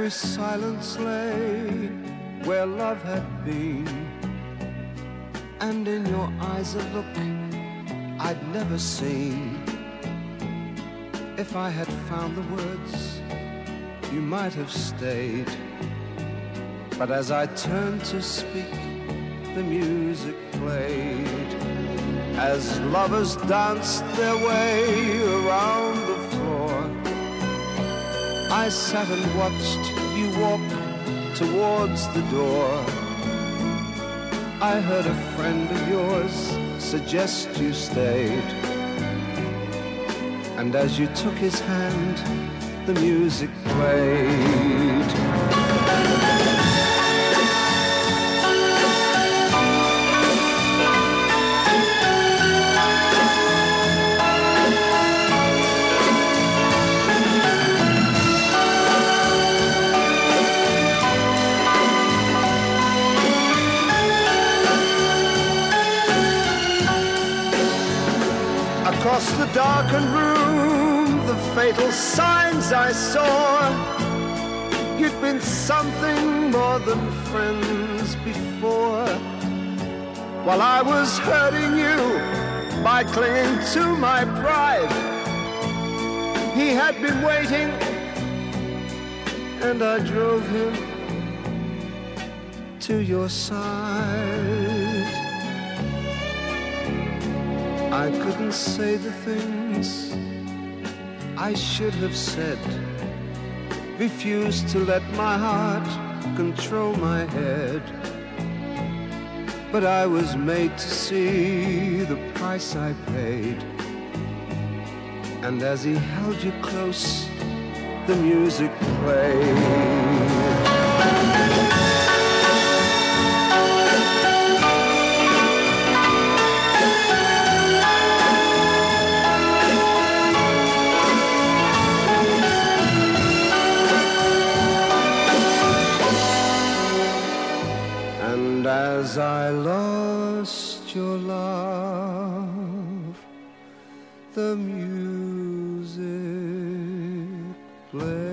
every silence lay where love had been, and in your eyes a look I'd never seen. If I had found the words, you might have stayed. But as I turned to speak, the music played. As lovers danced their way around the floor, I sat and watched you walk towards the door. I heard a friend of yours suggest you stayed, and as you took his hand, the music played. Across the darkened room, the fatal signs I saw. You'd been something more than friends before. While I was hurting you by clinging to my pride, he had been waiting, and I drove him to your side. I couldn't say the things I should have said, refused to let my heart control my head. But I was made to see the price I paid, and as he held you close, the music played. As I lost your love, the music played.